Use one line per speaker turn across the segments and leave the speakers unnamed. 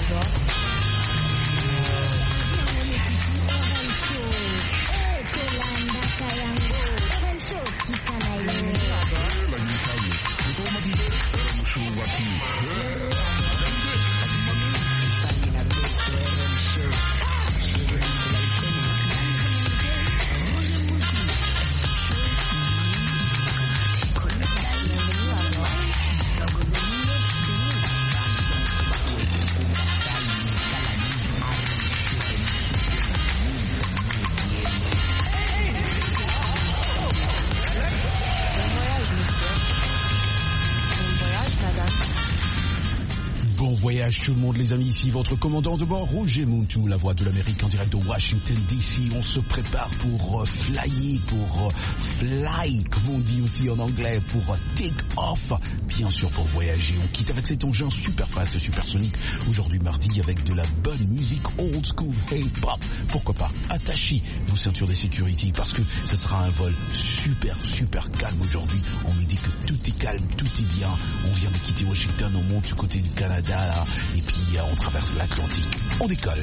Voyage tout le monde les amis, ici votre commandant de bord Roger Muntu, la voix de l'Amérique en direct de Washington DC. On se prépare pour flyer, pour fly comme on dit aussi en anglais, pour take off, bien sûr pour voyager. On quitte avec cet engin super fast, supersonique aujourd'hui mardi avec de la bonne musique old school hip hop. Pourquoi pas, attachez vos ceintures de sécurité parce que ce sera un vol super calme aujourd'hui. On me dit que tout est calme, tout est bien. On vient de quitter Washington, on monte du côté du Canada là, et puis on traverse l'Atlantique. On décolle.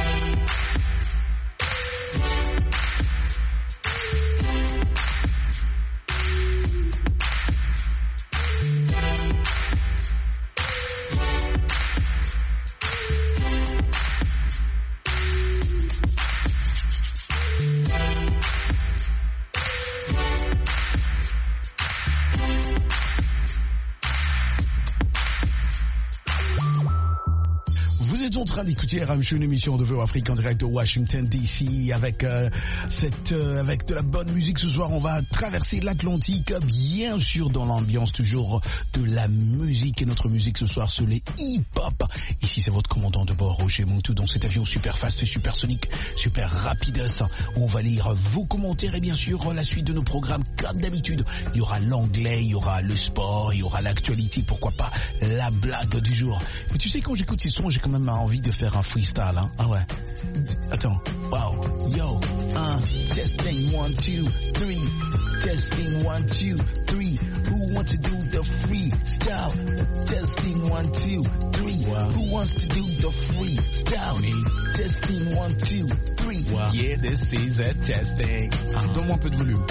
En train d'écouter RM Show, une émission de Veo Afrique en direct de Washington DC avec avec de la bonne musique. Ce soir, on va traverser l'Atlantique, bien sûr dans l'ambiance toujours de la musique. Et notre musique ce soir, c'est les hip-hop. Ici, c'est votre commandant de bord, Roger Muntu, dans cet avion super fast et supersonique, super rapide. On va lire vos commentaires et bien sûr la suite de nos programmes comme d'habitude. Il y aura l'anglais, il y aura le sport, il y aura l'actualité, pourquoi pas la blague du jour. Mais tu sais, quand j'écoute ces sons, j'ai quand même envie de faire un freestyle, hein. Ah ouais. Attends. Wow. Yo. Testing 1, 2, 3. Testing 1, 2, 3. Who wants to do the freestyle? Testing 1, 2, 3. Wow. Who wants to do the freestyle? Me. Testing 1, 2, 3. Wow. Yeah, this is a testing. Donne-moi un peu de volume.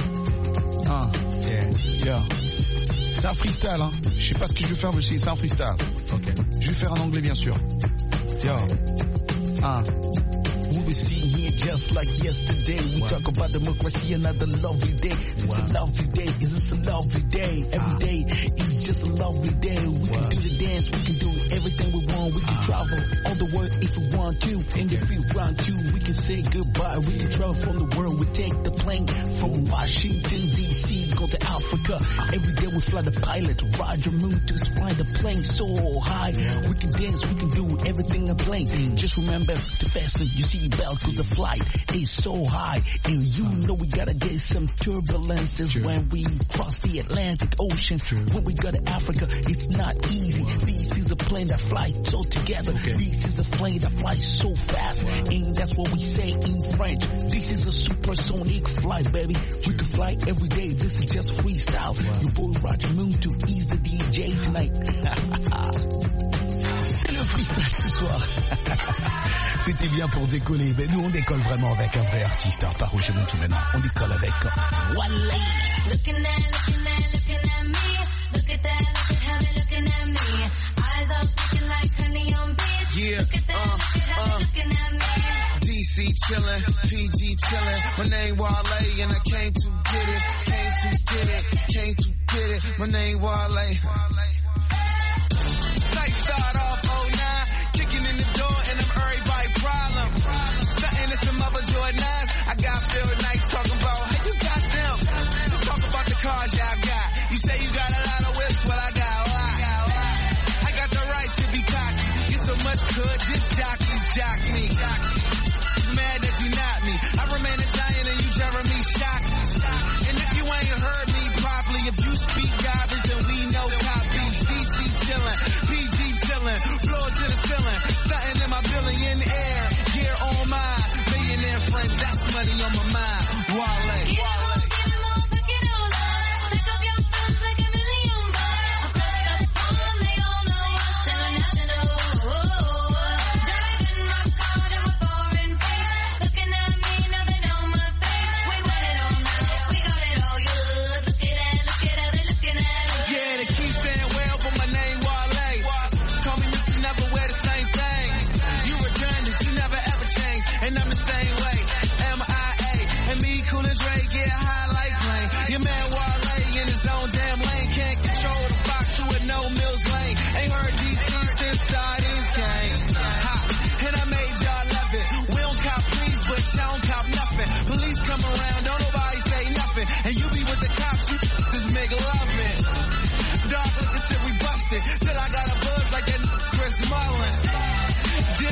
Yeah. C'est un freestyle, hein. Je sais pas ce que je vais faire, mais c'est un freestyle. Ok. Je vais faire en anglais, bien sûr. Yo, we were sitting here just like yesterday. We talk about democracy, another lovely day. It's a lovely day. Is this a lovely day? Every day is just a lovely day. We can do the dance, we can do everything we want. We can travel all the world if we want to. And if we want to, we can say goodbye. We can travel from the world. We take the plane from Washington DC, go to Africa. Every day we fly the pilot. Roger Muntu fly the plane so high. We can dance, we can do everything in plane. Just remember to fasten your seatbelt cause the flight is so high. And you know we gotta get some turbulences when we cross the Atlantic Ocean. When we go to Africa, it's not easy. This is a plane that flies so together. This is a plane that flies so fast. And that's what we say in French. This is a supersonic flight, baby. We can fly every day. This is just freestyle. Your boy Roger Muntu is the DJ tonight. C'est le freestyle ce soir. C'était bien pour décoller. Mais nous, on décolle vraiment avec un vrai artiste. Hein, pas Roger Muntu maintenant. On décolle avec Wale.
Looking at me. Look at that, look at how they're looking at me. Eyes all sticking like honey on bees.
Yeah,
look at that, look at how they're looking at me.
DC chillin', PG chillin'. My name Wale and I came to get it. My name Wale. Night start off 09, kicking in the door and I'm everybody problem. Stunting in some other Jordans. I got Phil Knight talking about how you got them. Let's talk about the cars y'all got. You say you got a lot of whips, well I got a lot. I got the right to be cocky. Get so much good, this jockeys jock me. He's mad that you not me. I remain a giant and you Jeremy Shockey. And if you ain't heard me properly, if you speak garbage, then we know copies. DC chillin', PG chillin', floor to the ceiling, stunting in my billionaire, gear on mine, millionaire friends, that's money on my mind. Wale.
Get 'em all, pick it all up. Stack up your funds like $1 million bucks. Across the phone, they all know us international.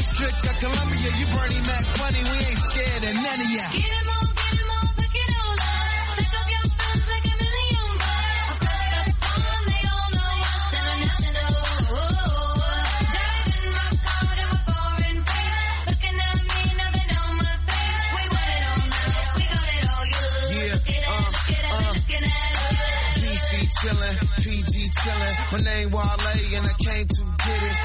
District of Columbia, you Bernie Mac funny, we ain't scared of none of ya.
Get 'em all, pick it all up. Stack up your funds like $1 million. Across the pond, they all know us international. Driving my car to a foreign place. Looking at me, now they know my face. We want it all now, we got it all. You looking at us.
DC chillin', PG chillin'. My name Wale and I came to get it.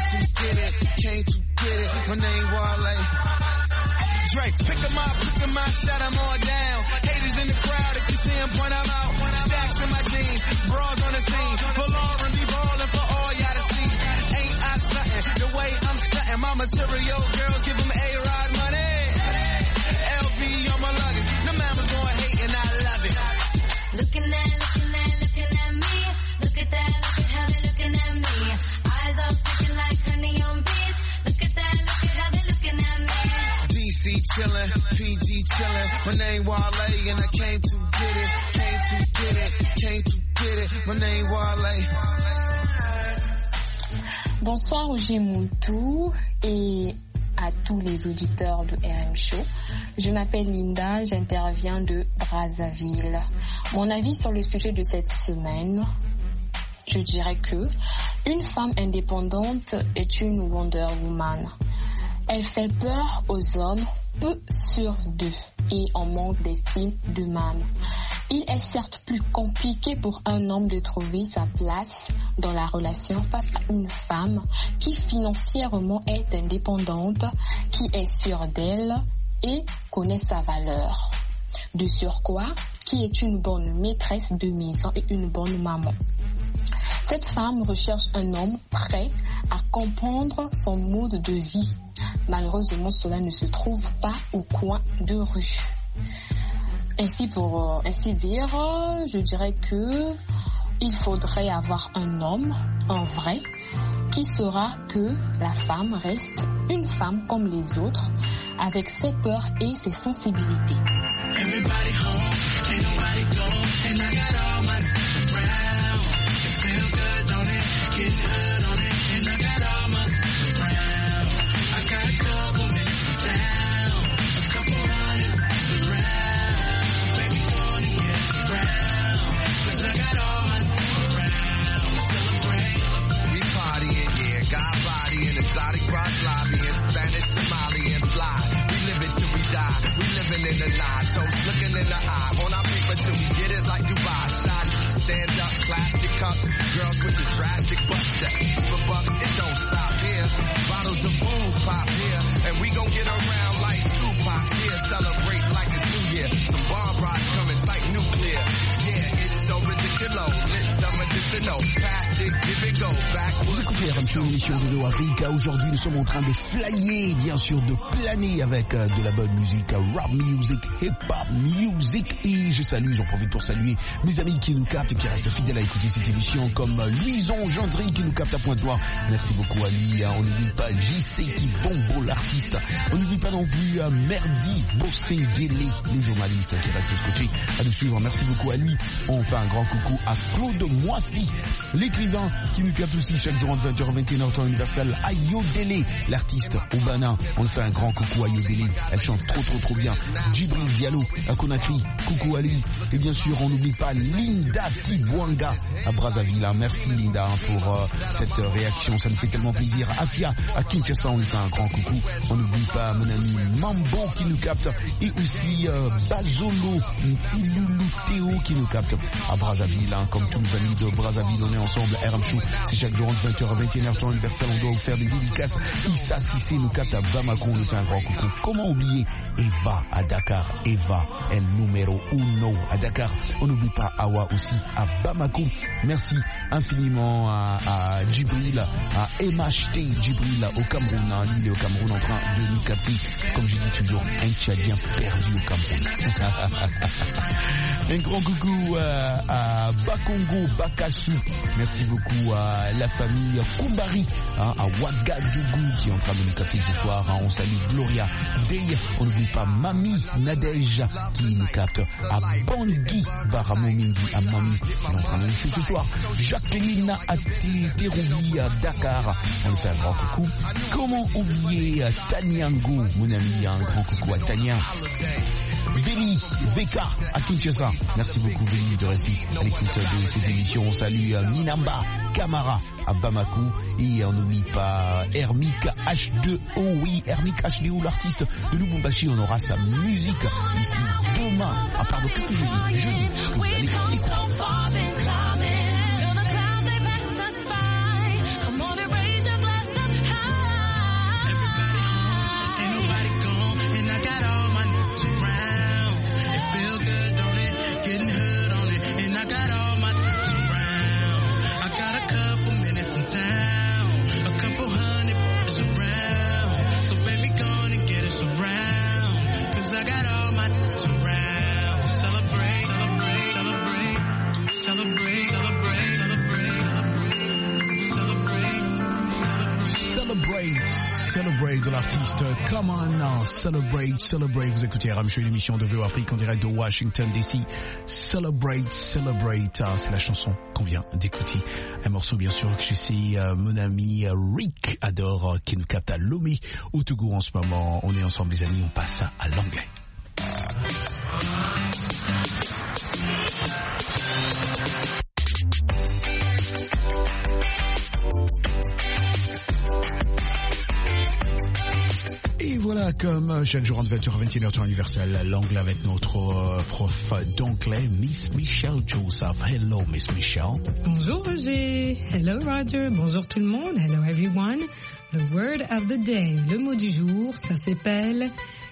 My name Wale. Drake, pick 'em up, shut 'em all down. Haters in the crowd, if you see 'em, point 'em out. Stacks in my jeans, bras on the scene. Full R&B ballin' for all y'all to see. Ain't I stuntin', the way I'm stuntin'. My material girls give 'em A-Rod money. LV on my luggage, the mama's gon' hate and I love it.
Looking at me. Look at that, look at how they looking at me. Eyes all sticking like honey on bees. Look at that, look at how they looking at me.
DC chillin', PG chillin'. My name Wale and I came to get it. My name Wale.
Bonsoir au Gémoutou et à tous les auditeurs de RM Show. Je m'appelle Linda, j'interviens de Brazzaville. Mon avis sur le sujet de cette semaine, je dirais que une femme indépendante est une Wonder Woman. Elle fait peur aux hommes peu sûrs d'eux et en manque d'estime d'eux-mêmes. Il est certes plus compliqué pour un homme de trouver sa place dans la relation face à une femme qui financièrement est indépendante, qui est sûre d'elle et connaît sa valeur. De surcroît, qui est une bonne maîtresse de maison et une bonne maman. Cette femme recherche un homme prêt à comprendre son mode de vie. Malheureusement, cela ne se trouve pas au coin de rue. Ainsi, pour ainsi dire, je dirais que il faudrait avoir un homme, un vrai, qui saura que la femme reste une femme comme les autres, avec ses peurs et ses sensibilités.
Everybody home, ain't nobody gone, and I got all my around. It feel good, don't it? Getting hood on it, and I got all my around. I got a couple minutes in town, a couple hundred around. Baby, gonna get around, 'cause I got all my around. Celebrate. We partying, yeah, got body in exotic cross lobby in Spanish, Somali, and fly. We live it till we die. We living in the night, toast looking in the eye. On our paper till we get it like Dubai. Shot, stand up, plastic cups. Girls with the drastic butts that for bucks, it don't stop here. Bottles of booze pop here, and we gon' get around like Tupac here. Celebrate like it's New Year. Some bomb rods coming tight nuclear. Yeah, it's so ridiculous. Lit the medicinal. Past it, give it go. Back.
Vous écoutez RM Show, émission de Africa. Aujourd'hui, nous sommes en train de flyer, bien sûr, de planer avec de la bonne musique, rap music, hip-hop music. Et je salue, j'en profite pour saluer mes amis qui nous captent, qui restent fidèles à écouter cette émission, comme Louison Gendry qui nous capte à Pointe-Noire. Merci beaucoup à lui. On n'oublie pas JC qui bombe l'artiste. On n'oublie pas non plus Merdi Bossengele, les journalistes qui restent scotchés à nous suivre. Merci beaucoup à lui. On fait un grand coucou à Claude Moifi, l'écrivain qui nous capte aussi chaque jour entre 20h et 21h temps universel. Ayodele, l'artiste Obana. On fait un grand coucou à Ayodele. Elle chante trop bien. Djibril Diallo à Conakry. Coucou à lui. Et bien sûr, on n'oublie pas Linda Kibwanga à Brazzaville. Merci Linda pour cette réaction. Ça nous fait tellement plaisir. Afia à Kinshasa, on lui fait un grand coucou. On n'oublie pas mon ami Mambo qui nous capte. Et aussi Bazolo Ntilulu Théo qui nous capte à Brazzaville. Comme tous nos amis de Brazzaville, on est ensemble. RM Show, c'est chaque jour entre 20h et 21h temps universel. On doit vous faire des dédicaces. Issa Sissé nous capte à Bamako. On lui fait un grand coucou. Comment oublier Eva à Dakar. Eva, el numéro uno à Dakar. On n'oublie pas Awa aussi à Bamako. Merci infiniment à Djibril, à MHT Djibril au Cameroun. Lui, il est au Cameroun en train de nous capter. Comme je dis toujours, un Tchadien perdu au Cameroun. Un grand coucou à Bakongo, Bakassou. Merci beaucoup à la famille Koumbari, à Ouagadougou qui est en train de nous capter ce soir. On salue Gloria Day. On n'oublie
n'oublie pas Mami Nadège qui nous capte à Bangui, Baramomingi, à Mami. On est en train de nous ce soir. Jacqueline à Teroubi à Dakar. On lui fait un grand coucou. Comment oublier Tanyango, mon ami, un grand coucou à Tania. Béli, Beka à Kinshasa. Merci beaucoup Béli de rester à l'écoute de cette émission. On salue Minamba Camara à Bamako et on n'oublie pas Hermik H2O. Oui, Hermik H2O, l'artiste de Lubumbashi. On aura sa musique ici demain. Ah pardon, qu'est-ce que je dis? Jeudi. Vous allez écouter. Celebrate de l'artiste Come On, Celebrate. Vous écoutez RM Show, une émission de VO Afrique en direct de Washington DC. Celebrate, c'est la chanson qu'on vient d'écouter. Un morceau bien sûr que je sais, mon ami Rick adore, qui nous capte à Lomé au Togo en ce moment. On est ensemble les amis, on passe à l'anglais. Et voilà, comme chaque jour en 20h à 21h temps universel, l'anglais avec notre prof d'anglais, Miss Michelle Joseph. Hello, Miss Michelle.
Bonjour Roger. Hello Roger. Bonjour tout le monde. Hello everyone. The word of the day. Le mot du jour, ça s'appelle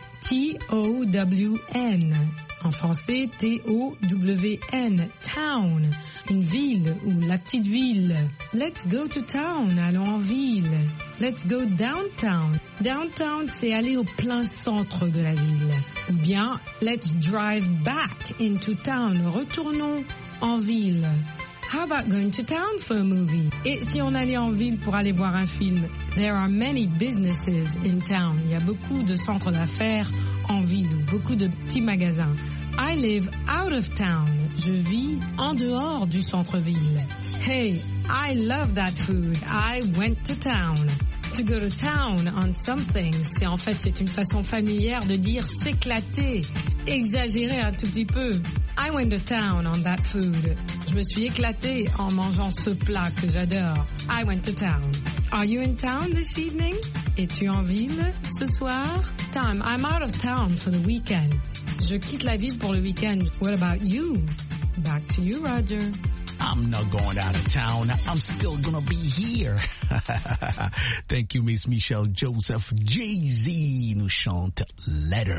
T-O-W-N. En français, T-O-W-N. Town. Une ville ou la petite ville. Let's go to town. Allons en ville. Let's go downtown. Downtown, c'est aller au plein centre de la ville. Ou bien, let's drive back into town. Retournons en ville. How about going to town for a movie? Et si on allait en ville pour aller voir un film? There are many businesses in town. Il y a beaucoup de centres d'affaires en ville ou beaucoup de petits magasins. I live out of town. Je vis en dehors du centre-ville. Hey, I love that food. I went to town. To go to town on something, c'est une façon familière de dire s'éclater, exagérer un tout petit peu. I went to town on that food. Je me suis éclatée en mangeant ce plat que j'adore. I went to town. Are you in town this evening? Es-tu en ville ce soir? I'm out of town for the weekend. Je quitte la ville pour le week-end. What about you? Back to you, Roger.
I'm not going out of town. I'm still gonna be here. Thank you, Miss Michelle Joseph. Jay-Z nous chante Letter.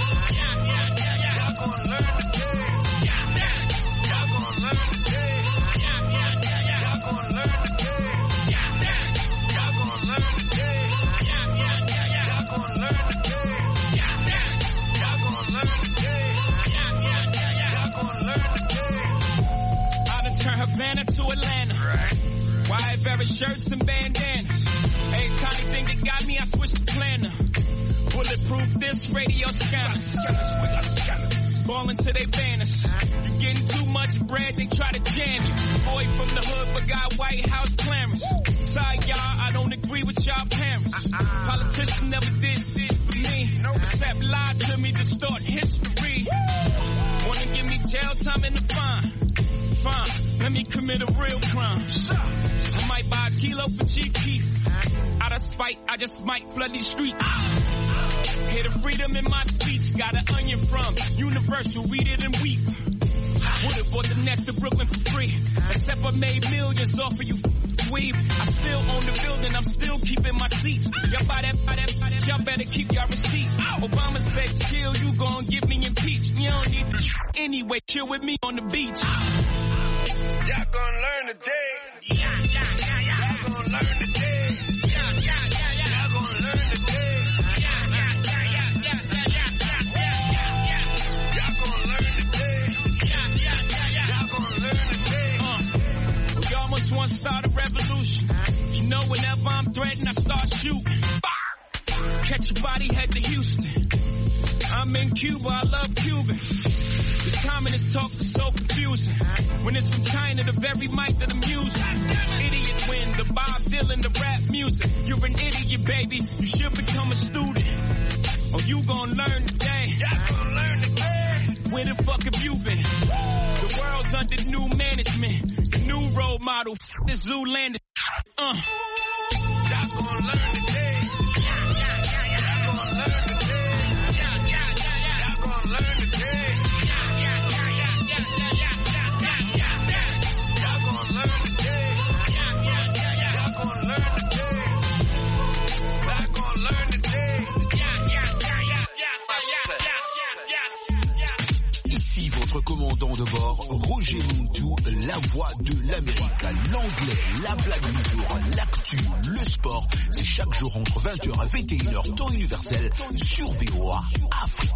Havana to Atlanta. Right. Wide very shirts and bandanas. Every tiny thing that got me, I switched the planner. Bulletproof this radio scanners. Ballin' to they banners. You getting too much bread, they try to jam you. Boy from the hood forgot White House clearance. Sorry y'all, I don't agree with y'all parents. Politicians never did shit for me. Except lie to me, distort history. Wanna give me jail time in the fine. Fine, let me commit a real crime. I might buy a kilo for cheap heat. Out of spite, I just might flood these streets. Hear the freedom in my speech. Got an onion from Universal, read it and weep. Would've bought the next to Brooklyn for free. Except I made millions off of you weave. I still own the building, I'm still keeping my seats. Y'all buy that, y'all better keep y'all receipts. Obama said chill, you gon' get me impeached. You don't need to anyway, chill with me on the beach.
Y'all gonna learn today. Y'all gonna learn today. Y'all gonna learn today. Y'all gonna learn today. Y'all gonna learn today.
We almost want to start a revolution. You know whenever I'm threatened, I start shooting. Catch your body, head to Houston. I'm in Cuba, I love Cuban. This time in this talk is so confusing. When it's from China, the very mic that I'm using. Idiot win, the Bob Dylan, the rap music. You're an idiot, baby. You should become a student. Oh, you gon' learn today. Where the fuck have you been? The world's under new management. The new role model, this Zoolander. Y'all gon' learn today. Y'all gon' learn today. Y'all gon' learn today. Y'all gon' learn today. Y'all gon' learn today. Y'all gon' learn today.
Ici votre commandant de bord, Roger Muntu, la voix de l'Amérique. L'anglais, la blague du jour, l'actu, le sport, c'est chaque jour entre 20h et 21h, temps universel, sur VOA Afrique.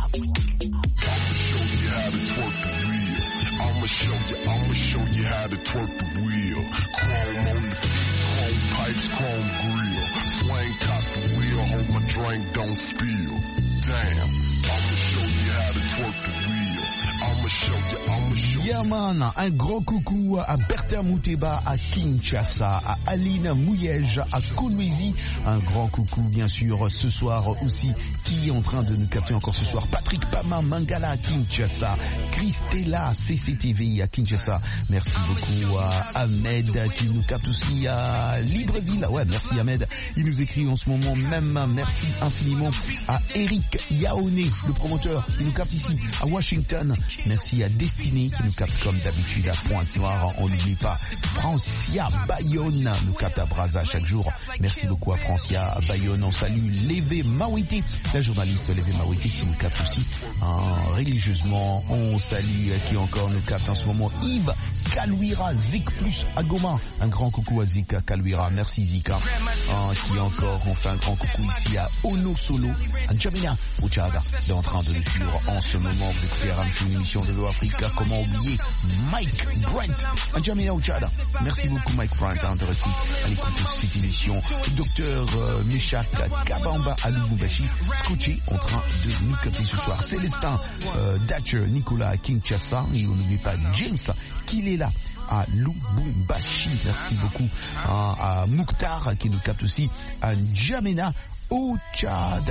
I'ma show you how to twerk the wheel. Chrome on the feet, chrome pipes, chrome grill. Swing top the wheel, hold my drink, don't spill. Damn, I'ma show you how to twerk the wheel. I'ma show you. Yeah man, un grand coucou à Bertha Mouteba à Kinshasa, à Aline Mouyej à Kolwezi. Un grand coucou bien sûr ce soir aussi qui est en train de nous capter encore ce soir. Patrick Pama Mangala à Kinshasa, Christella CCTV à Kinshasa. Merci beaucoup à Ahmed qui nous capte aussi à Libreville. Ouais, merci Ahmed. Il nous écrit en ce moment même. Merci infiniment à Eric Yaoné, le promoteur qui nous capte ici à Washington. Merci à Destiné qui nous capte comme d'habitude à Pointe-Noire. On n'oublie pas Francia Bayonne nous capte à Brazza chaque jour. Merci beaucoup à Francia Bayonne. On salue Lévé Mawiti, la journaliste Lévé Mawiti qui nous capte aussi religieusement. On salue qui encore nous capte en ce moment Yves Kalouira, Zik plus à Goma. Un grand coucou à Zik Kalouira. Merci Zika. Qui encore, on fait un grand coucou ici à Ono Solo, à Jamina au Tchad, est en train de nous suivre en ce moment. Vous écoutez Ramchou, une émission de l'Afrique. Comment oublier Mike Brent à Jamina au Tchad. Merci beaucoup Mike Brent de rester à l'écoute de cette émission. Docteur Meshak Kabamba à Lubumbashi, scotché en train de nous capter ce soir. Célestin Thatcher, Nicolas à Kinshasa, et on n'oublie pas James qu'il est là à Lubumbashi. Merci beaucoup à Mouktar qui nous capte aussi à N'Djamena au Tchad.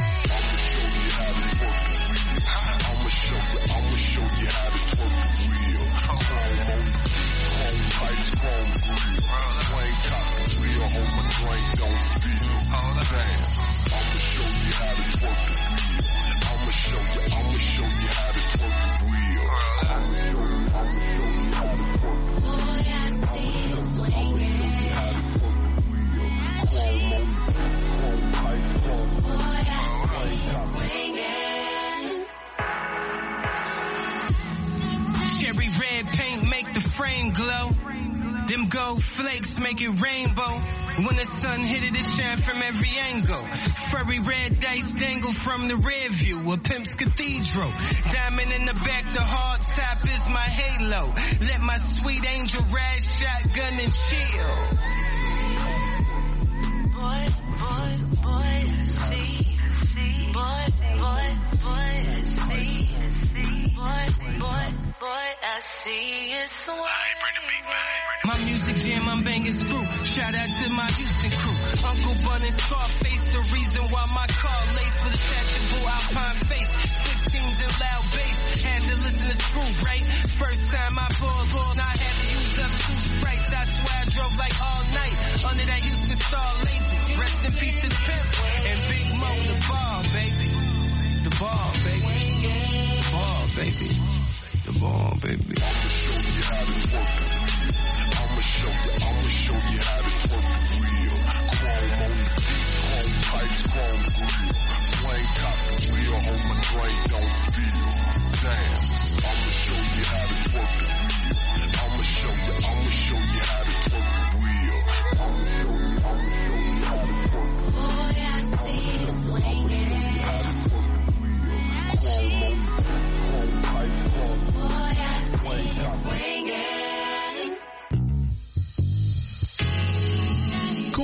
Cherry red paint make the frame glow. Them gold flakes make it rainbow. When the sun hit it, it shine from every angle. Furry red dice dangle from the rear view. A pimp's cathedral. Diamond in the back, the hard top is my halo. Let my sweet angel ride shotgun and chill. Boy, boy, boy, I see. Boy, boy, boy, I see. Boy, boy, boy, I see. It's why. My music jam, I'm banging screw. Shout out to my Houston crew. Uncle Bun and Scarface, the reason why my car laced with a tactical Alpine face. 16s and loud bass, had to listen to Screw, right? First time I pulled, I had to use up 2 Sprites. I swear I drove like all night under that Houston Star lazy. Rest in peace to the pimp and Big Mo, the ball, baby. The ball, baby. The ball, baby. The ball, baby. I'ma show you how to twerk the wheel. Chrome on the feet, chrome pipes, chrome grill. Swing top the wheel, hold my drink, don't spill. Damn, I'ma show you how to twerk the wheel. I'ma show you how to twerk the wheel. I'ma show you how to twerk the wheel. Boy, I see you swinging. Chrome on the feet, chrome pipes, chrome grill. Boy, I see you swinging.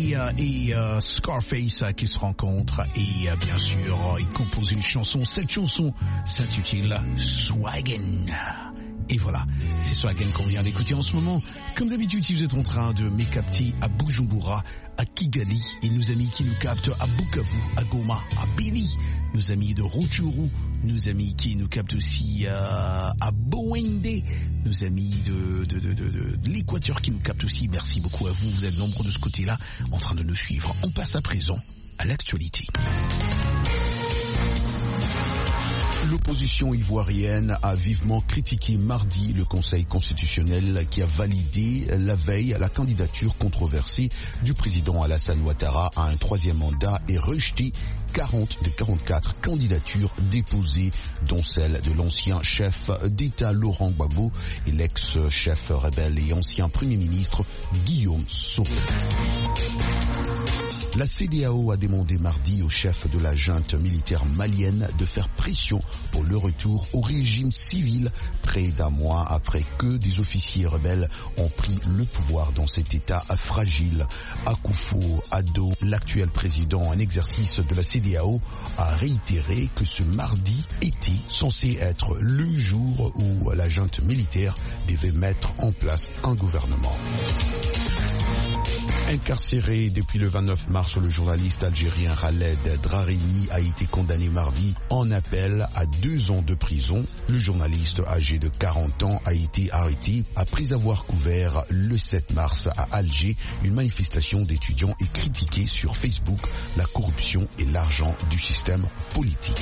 Ray et Scarface qui se rencontrent et bien sûr ils composent une chanson. Cette chanson s'intitule Swaggin'. Et voilà, c'est Swaggin' qu'on vient d'écouter en ce moment. Comme d'habitude, si vous êtes en train de me capter à Bujumbura, à Kigali, et nos amis qui nous captent à Bukavu, à Goma, à Beni, nos amis de Rutshuru, nos amis qui nous captent aussi à Bowende, nos amis de l'Équateur qui nous captent aussi. Merci beaucoup à vous, vous êtes nombreux de ce côté-là en train de nous suivre. On passe à présent à l'actualité. L'opposition ivoirienne a vivement critiqué mardi le Conseil constitutionnel qui a validé la veille la candidature controversée du président Alassane Ouattara à un troisième mandat et rejeté 40 des 44 candidatures déposées, dont celle de l'ancien chef d'État Laurent Gbagbo et l'ex-chef rebelle et ancien Premier ministre Guillaume Soro. La CEDEAO a demandé mardi au chef de la junte militaire malienne de faire pression pour le retour au régime civil près d'un mois après que des officiers rebelles ont pris le pouvoir dans cet état fragile. Akufo-Addo, l'actuel président en exercice de la CEDEAO, a réitéré que ce mardi était censé être le jour où la junte militaire devait mettre en place un gouvernement. Incarcéré depuis le 29 mars, le journaliste algérien Khaled Drareni a été condamné mardi en appel à 2 ans de prison. Le journaliste âgé de 40 ans a été arrêté après avoir couvert le 7 mars à Alger une manifestation d'étudiants et critiqué sur Facebook la corruption et l'argent du système politique.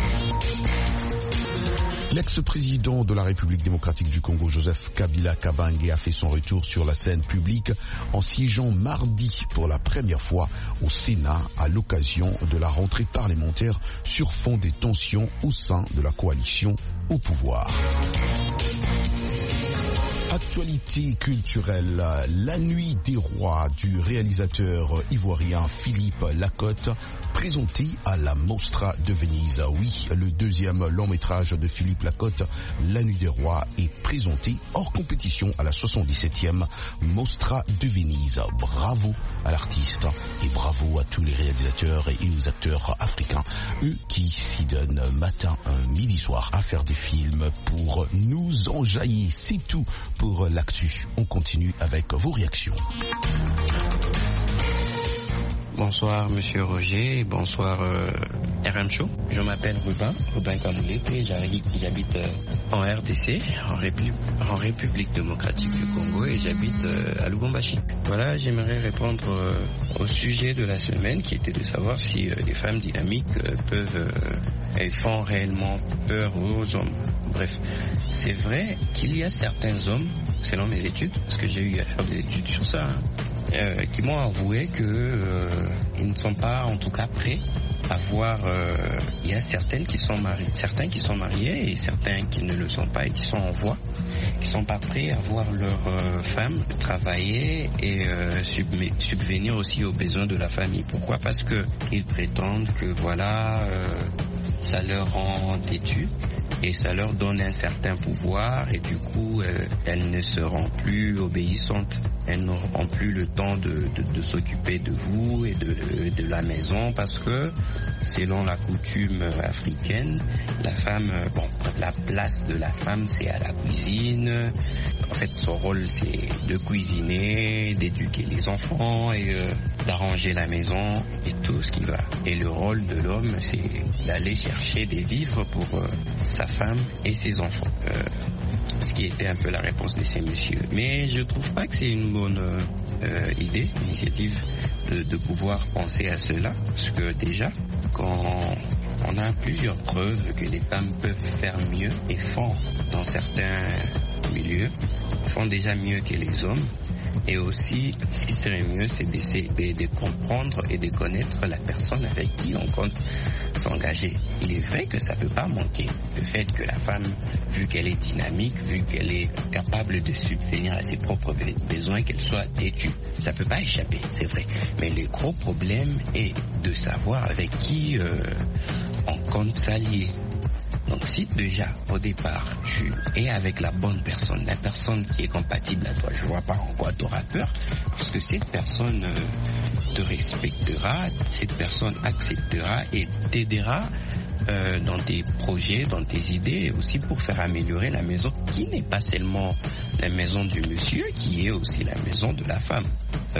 L'ex-président de la République démocratique du Congo, Joseph Kabila Kabange, a fait son retour sur la scène publique en siégeant mardi pour la première fois au Sénat à l'occasion de la rentrée parlementaire sur fond des tensions au sein de la coalition au pouvoir. Actualité culturelle, La Nuit des Rois du réalisateur ivoirien Philippe Lacotte, présenté à la Mostra de Venise. Oui, le deuxième long métrage de Philippe Lacotte, La Nuit des Rois, est présenté hors compétition à la 77e Mostra de Venise. Bravo à l'artiste et bravo à tous les réalisateurs et aux acteurs africains, eux qui s'y donnent matin, midi, soir à faire des films pour nous enjailler. C'est tout pour l'actu. On continue avec vos réactions.
Bonsoir Monsieur Roger, bonsoir RM Show. Je m'appelle Ruben Kamoulete et j'habite en RDC, en République démocratique du Congo, et j'habite à Lubumbashi. Voilà, j'aimerais répondre au sujet de la semaine qui était de savoir si les femmes dynamiques elles font réellement peur aux hommes. Bref, c'est vrai qu'il y a certains hommes, selon mes études, parce que j'ai eu à faire des études sur ça, qui m'ont avoué que ils ne sont pas en tout cas prêts à voir. Il y a certains qui sont mariés et certains qui ne le sont pas et qui sont en voie, qui sont pas prêts à voir leur femme travailler et subvenir aussi aux besoins de la famille. Pourquoi? Parce que ils prétendent que voilà, ça leur rend têtus et ça leur donne un certain pouvoir, et du coup elles ne seront plus obéissantes, elles n'auront plus le temps de s'occuper de vous et de la maison, parce que selon la coutume africaine, la femme, la place de la femme c'est à la cuisine. En fait, son rôle c'est de cuisiner, d'éduquer les enfants et d'arranger la maison et tout ce qui va. Et le rôle de l'homme c'est d'aller chercher des vivres pour sa femme et ses enfants. Ce qui était un peu la réponse de ces messieurs. Mais je trouve pas que c'est une bonne initiative de pouvoir penser à cela, parce que déjà, quand on a plusieurs preuves que les femmes peuvent faire mieux et font dans certains milieux, font déjà mieux que les hommes. Et aussi, ce qui serait mieux, c'est d'essayer de comprendre et de connaître la personne avec qui on compte s'engager. Il est vrai que ça ne peut pas manquer. Le fait que la femme, vu qu'elle est dynamique, vu qu'elle est capable de subvenir à ses propres besoins, qu'elle soit têtue, ça ne peut pas échapper, c'est vrai. Mais le gros problème est de savoir avec qui on compte s'allier. Donc si déjà au départ tu es avec la bonne personne, la personne qui est compatible à toi, je vois pas en quoi tu auras peur, parce que cette personne te respectera, cette personne acceptera et t'aidera dans tes projets, dans tes idées, et aussi pour faire améliorer la maison, qui n'est pas seulement la maison du monsieur, qui est aussi la maison de la femme.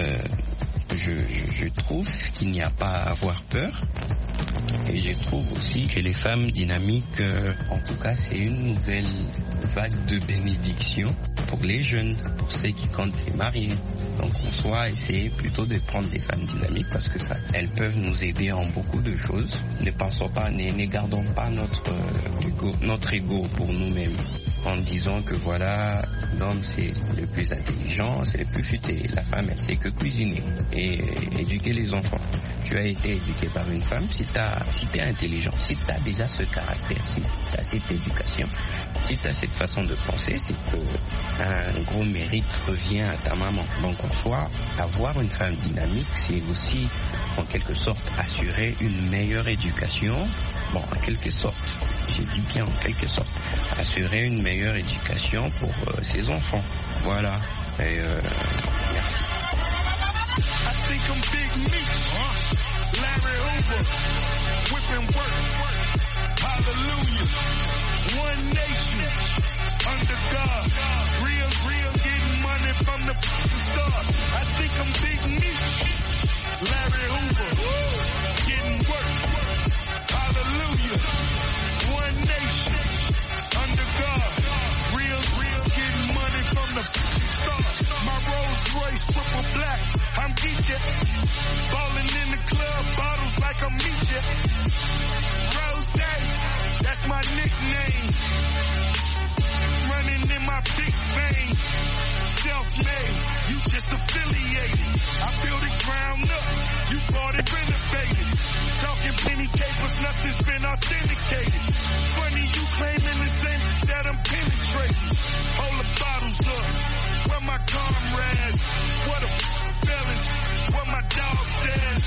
Je trouve qu'il n'y a pas à avoir peur. Et je trouve aussi que les femmes dynamiques, en tout cas, c'est une nouvelle vague de bénédiction pour les jeunes, pour ceux qui comptent se marier. Donc en soi, essayer plutôt de prendre des femmes dynamiques parce que ça, elles peuvent nous aider en beaucoup de choses. Ne pensons pas, ne gardons pas notre ego pour nous-mêmes en disant que voilà, l'homme c'est le plus intelligent, c'est le plus futé. La femme, elle sait que cuisiner et éduquer les enfants. Tu as été éduqué par une femme, si t'es intelligent, si t'as déjà ce caractère, si t'as cette éducation, si t'as cette façon de penser, c'est que un gros mérite revient à ta maman. Donc en soi, avoir une femme dynamique, c'est aussi en quelque sorte assurer une meilleure éducation. Bon, en quelque sorte, j'ai dit bien en quelque sorte, assurer une meilleure éducation pour ses enfants. Voilà. Et merci.
I think I'm Big Meech, Larry Hoover, whipping work, hallelujah, one nation, under God, real, getting money from the start. I think I'm Big Meech, Larry Hoover, getting work, hallelujah, one nation, under God, real, getting money from the start. My Rolls Royce triple black, I'm Geisha, ballin' in the club, bottles like I'm Misha. Rose, that's my nickname. Running in my big vein. Self-made, you just affiliated. I built it ground up, you bought it renovated. Talking penny capers, nothing's been authenticated. Funny you claiming the same that I'm penetrating. Hold the bottles up, where my comrades, what a feelings, what my dog says.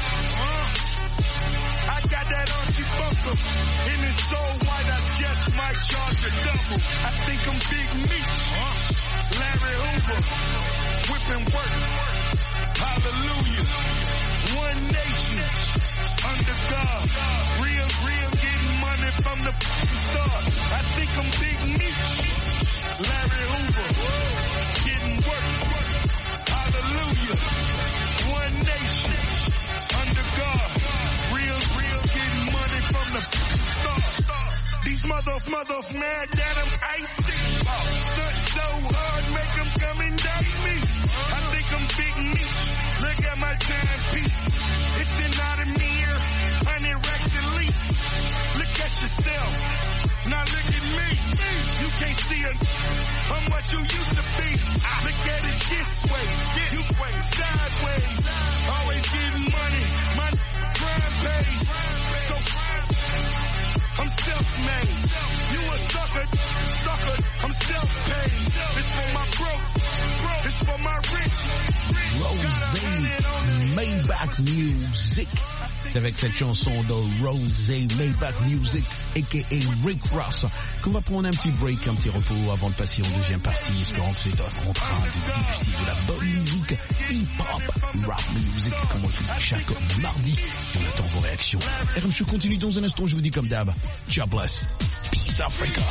I got that Archie Bunker, and it's so white I just might charge a double. I think I'm Big Meech, Larry Hoover, whipping work, hallelujah, one nation, under God, real, getting money from the start. I think I'm Big Meech, Larry Hoover, getting work, hallelujah, one nation, under God, real, getting money from the start. These mothers mad that I'm icy. Stunt so hard, make them come indict me. I think I'm Big Meech, look at my timepiece. It's an automobile, 100 racks at least. Look at yourself, now look at me. You can't see I'm what you used to be. Look at it this way, you way sideways. Always getting money, my crime pays. So I'm self-made. You a sucker, I'm self-paid. It's for my broke, it's for my rich.
Rose Maybach Music. C'est avec cette chanson de Rose Maybach Music, a.k.a. Rick Ross, qu'on va prendre un petit break, un petit repos avant de passer en deuxième partie, espérant que vous êtes en train de déguster de la bonne musique hip-hop, rap music, comme on le fait chaque mardi. Et on attend vos réactions. RM Show continue dans un instant, je vous dis comme d'hab, ciao bless, peace Africa.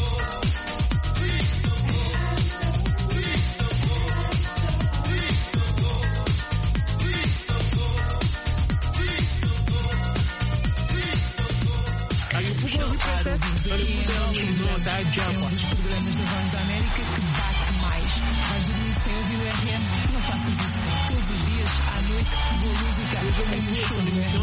Um dos programas da Voz da América que bate mais. Vais dormir sem ouvir o RM? Não faças isso. Todos os dias, à noite, boa música.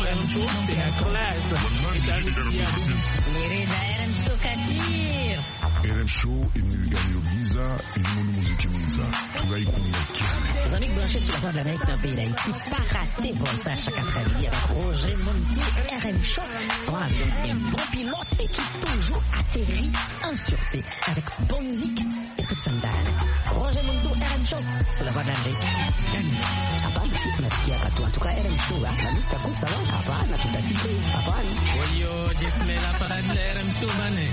L'Hereda era de Socativo. RM Show imeganyiro byiza irimo n'umuziki mwiza turayikunda cyane.
Les amis branchés sur la voie de l'Amérique dans le pays d'Haïti, pas raté bon ça chaque après-midi avec Roger Mountou, RM Show, sont avec un bon pilote et qui toujours atterrit en sûreté avec bonne musique et toute sandale. Roger Mountou, RM Show, sur la voie de l'Amérique. Hapana, si tunasikia hapa tu. En tout cas, RM Show, Afghanistan, kwa sababu hapana, tutasikia hapana.
Oyo, jismela para RM Show bane.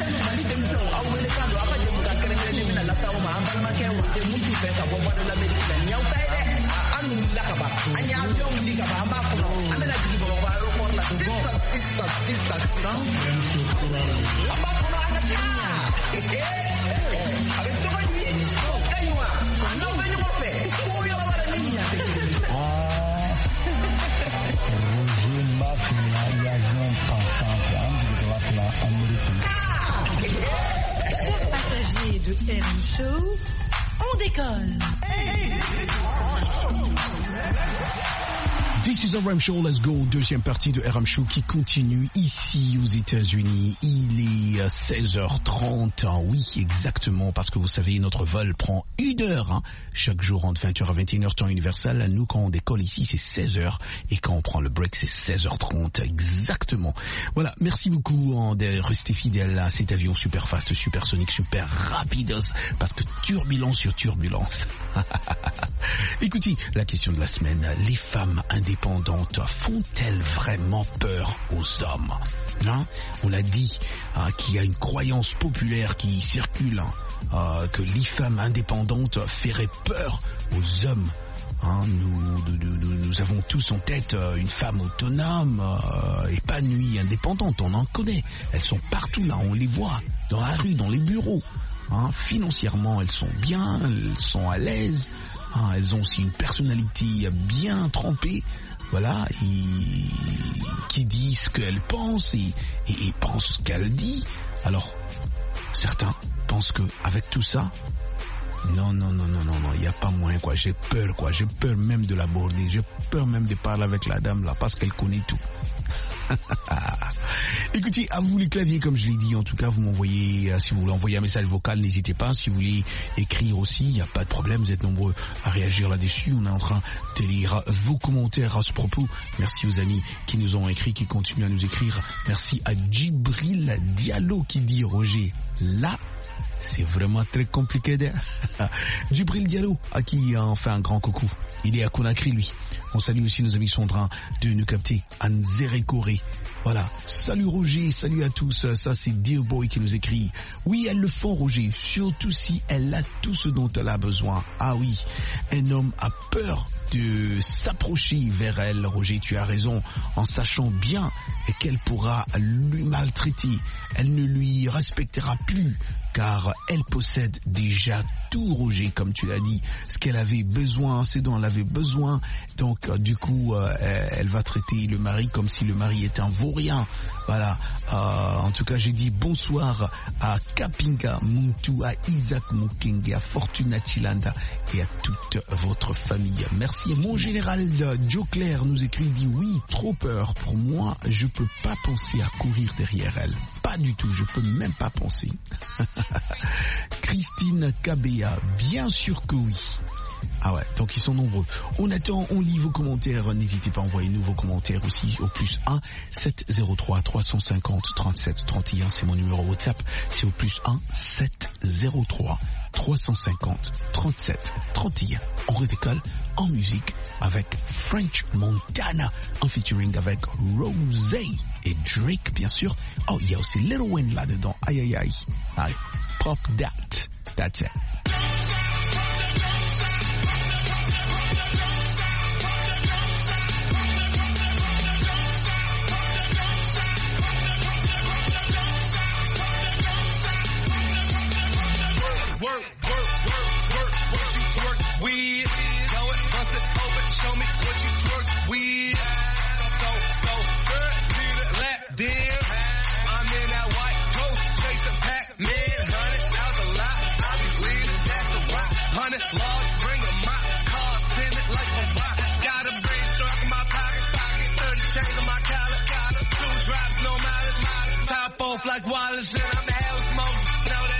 Chers passagers de RM Show, on décolle.
This is RM Show, let's go. Deuxième partie de RM Show qui continue ici aux États-Unis. Il est 16h30. Oui, exactement, parce que vous savez, notre vol prend 1 heure. Chaque jour entre 20h à 21h, temps universel. Nous, quand on décolle ici, c'est 16h. Et quand on prend le break, c'est 16h30. Exactement. Voilà, merci beaucoup de rester fidèle à cet avion super fast, supersonique, super rapide. Parce que turbulence sur turbulence. Écoutez, la question de la semaine. Les femmes indépendantes font-elles vraiment peur aux hommes? On a dit qu'il y a une croyance populaire qui circule que les femmes indépendantes feraient peur aux hommes. Nous avons tous en tête une femme autonome, épanouie, indépendante. On en connaît. Elles sont partout là, on les voit dans la rue, dans les bureaux. Financièrement, elles sont bien, elles sont à l'aise. Elles ont aussi une personnalité bien trempée, voilà, qui dit ce qu'elles pensent et pensent ce qu'elles disent. Alors, certains pensent que avec tout ça, non, il n'y a pas moyen, quoi. J'ai peur même de l'aborder, j'ai peur même de parler avec la dame là, parce qu'elle connaît tout. Écoutez, à vous les claviers, comme je l'ai dit, en tout cas, vous m'envoyez, si vous voulez envoyer un message vocal, n'hésitez pas. Si vous voulez écrire aussi, il n'y a pas de problème, vous êtes nombreux à réagir là-dessus. On est en train de lire vos commentaires à ce propos. Merci aux amis qui nous ont écrit, qui continuent à nous écrire. Merci à Djibril Diallo qui dit, Roger, là, c'est vraiment très compliqué. Djibril Diallo, à qui on fait un grand coucou. Il est à Conakry, lui. On salue aussi nos amis qui sont en train de nous capter. Anzere Corée. Voilà. Salut Roger, salut à tous. Ça c'est Dear Boy qui nous écrit. Oui, elles le font, Roger. Surtout si elle a tout ce dont elle a besoin. Ah oui, un homme a peur de s'approcher vers elle, Roger, tu as raison, en sachant bien qu'elle pourra lui maltraiter. Elle ne lui respectera plus, car elle possède déjà tout, Roger, comme tu l'as dit, ce qu'elle avait besoin, ce dont elle avait besoin. Donc, du coup, elle va traiter le mari comme si le mari était un vaurien. Voilà. En tout cas, j'ai dit bonsoir à Kapinga Muntu, à Isaac Mukenge, à Fortuna Chilanda et à toute votre famille. Merci. Mon général Joe Claire nous écrit, dit oui, trop peur. Pour moi, je peux pas penser à courir derrière elle. Pas du tout, je peux même pas penser. Christine Kabea, bien sûr que oui. Ah ouais, donc ils sont nombreux. On attend, on lit vos commentaires. N'hésitez pas à envoyer vos commentaires aussi au plus 1 703 350 37 31. C'est mon numéro WhatsApp. C'est au plus 1 703 350 37 31. On redécolle en musique avec French Montana en featuring avec Rosé et Drake, bien sûr. Oh, il y a aussi Lil Wayne là-dedans. Aïe, aïe, aïe. Allez, pop that. That's it.
Like Wallace, and I'm the hell smoke. Know that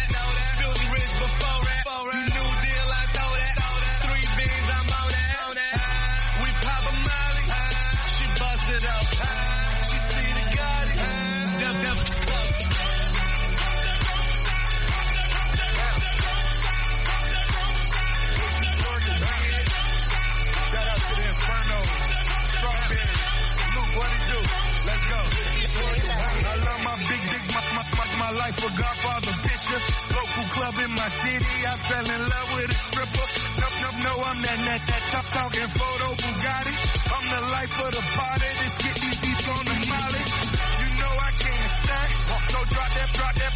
life a Godfather picture. Local club in my city, I fell in love with a stripper. No, I'm that talking photo Bugatti. I'm the life of the party. Let's get these beats on the molly. You know I can't stand. So drop that.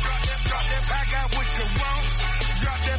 I got what you want. Drop that.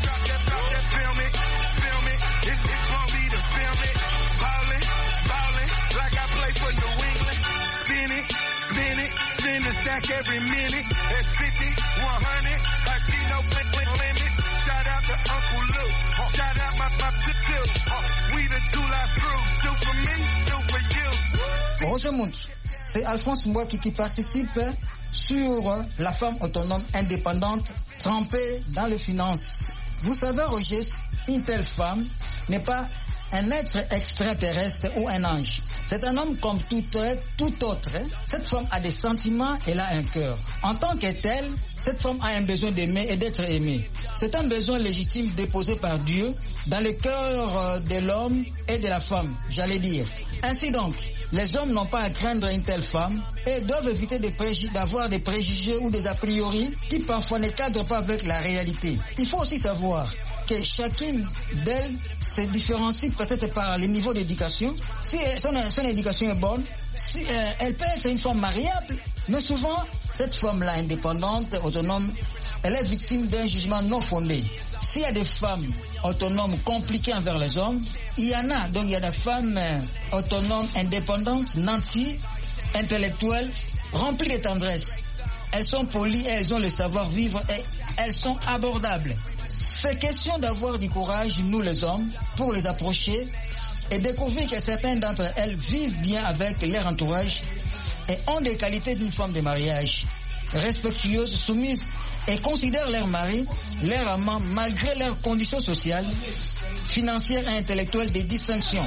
Film it. It's gonna be the film it. Ballin', like I play for New England. Spin it. Spin the stack every minute. That's 50, 100. I see no limits. Shout out to Uncle Luke. Shout out my two. We the two-life crew. Two for me, two for you.
Roger Mount, c'est Alphonse Mbouaki qui participe sur la femme autonome indépendante trempée dans les finances. Vous savez, Roger, une telle femme n'est pas un être extraterrestre ou un ange. C'est un homme comme tout autre. Cette femme a des sentiments, elle a un cœur. En tant que telle, cette femme a un besoin d'aimer et d'être aimée. C'est un besoin légitime déposé par Dieu dans le cœur de l'homme et de la femme, j'allais dire. Ainsi donc, les hommes n'ont pas à craindre une telle femme et doivent éviter d'avoir des préjugés ou des a priori qui parfois ne cadrent pas avec la réalité. Il faut aussi savoir que chacune d'elles se différencie peut-être par le niveau d'éducation. Si son éducation est bonne, si, elle peut être une femme mariable, mais souvent, cette femme-là, indépendante, autonome, elle est victime d'un jugement non fondé. S'il y a des femmes autonomes compliquées envers les hommes, il y en a. Donc il y a des femmes autonomes, indépendantes, nanties, intellectuelles, remplies de tendresse. Elles sont polies, elles ont le savoir-vivre et elles sont abordables. C'est question d'avoir du courage, nous les hommes, pour les approcher et découvrir que certaines d'entre elles vivent bien avec leur entourage et ont des qualités d'une femme de mariage, respectueuses, soumises et considèrent leur mari, leur amant, malgré leurs conditions sociales, financières et intellectuelles des distinctions.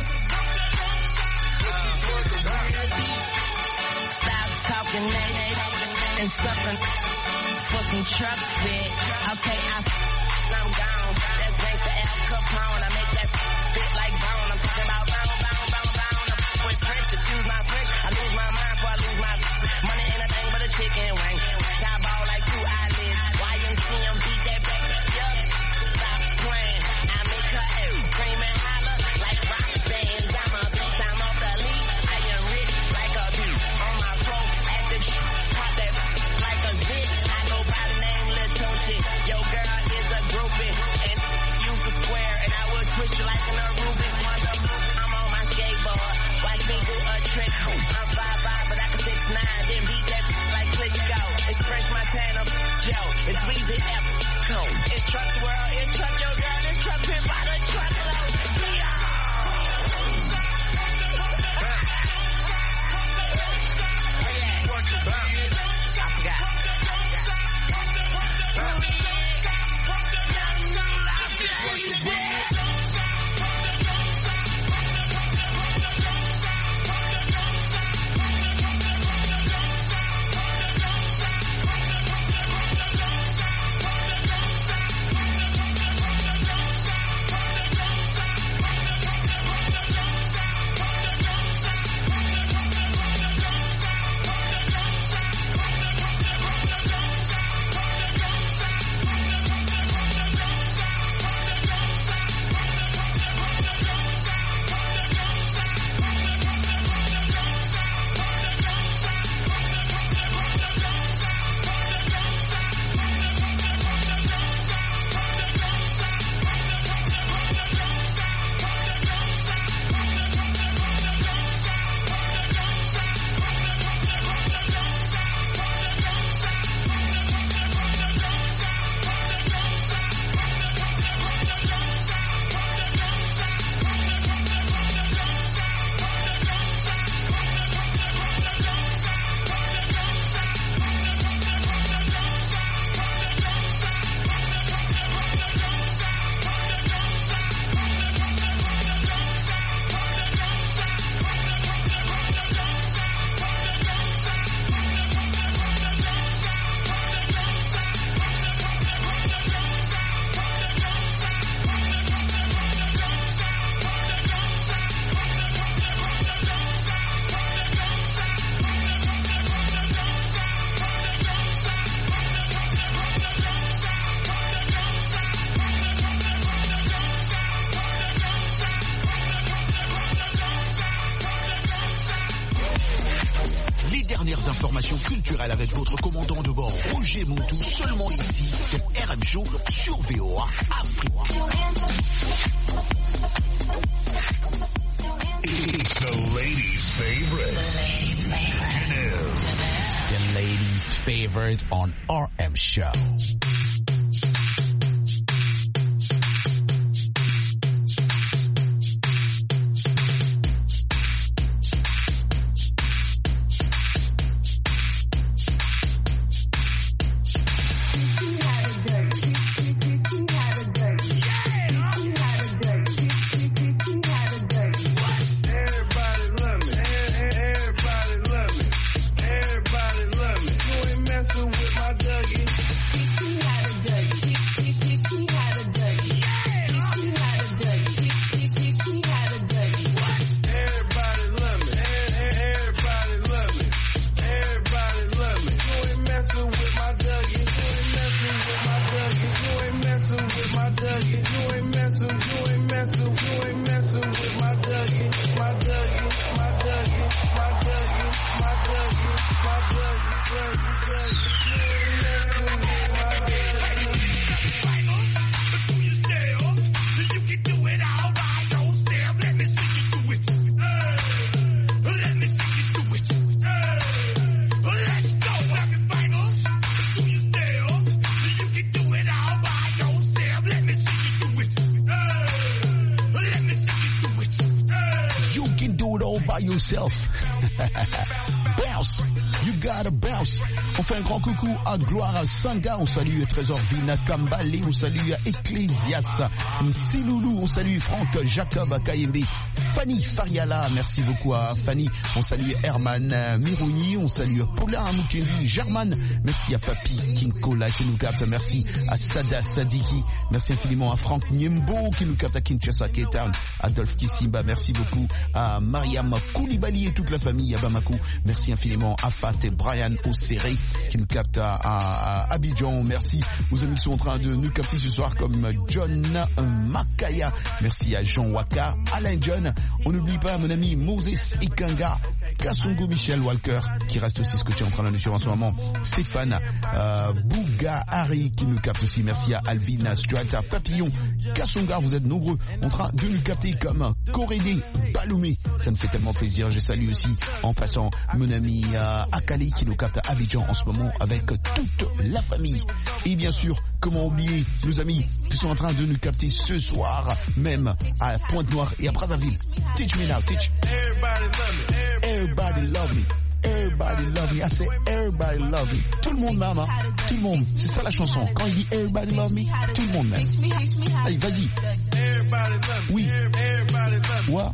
dernières informations culturelles avec votre commandant de bord, Roger Montou, seulement ici, dans RM Show sur VOA Afrique.
It's the ladies' favorite.
The ladies' favorite on RM Show. Yourself. Bounce, you gotta bounce. On fait un grand coucou à Gloire à Sanga, on salue Trésor Vina Kambale, on salue Ecclésias Mtsiloulou, on salue Franck Jacob Kayembe, Fanny Fariala, merci beaucoup à Fanny, on salue Herman Mirouni, on salue Paulin Moukendi, German, merci à Papi Kinkola qui nous capte, merci à Sada Sadiki, merci infiniment à Franck Niembo qui nous capte à Kinshasa, K-Town, Adolphe Kissimba, merci beaucoup à Mariam Koulibaly et toute la famille à Bamako, merci infiniment à Fat et Brian Osséré qui nous capte à Abidjan, merci aux amis qui sont en train de nous capter ce soir comme John Makaya, merci à Jean Waka, Alain John, on n'oublie pas mon ami Moses Ikanga, Kassongo Michel Walker qui reste aussi scotché en train de nous suivre en ce moment, Stéphane Bouga Harry qui nous capte aussi, merci à Alvin Stuart, Papillon, Kassonga, vous êtes nombreux en train de nous capter comme Corédé, Baloumé, ça me fait tellement plaisir, je salue aussi en passant mon ami Akali qui nous capte à Abidjan en ce moment avec toute la famille. Et bien sûr, comment oublier nos amis qui sont en train de nous capter ce soir même à Pointe-Noire et à Brazzaville. Teach me now, teach. Everybody love me. Everybody love me. I say everybody love me. Tout le monde m'aime, hein? Tout le monde. C'est ça la chanson. Quand il dit everybody love me, tout le monde m'aime. Allez, vas-y. Oui. What?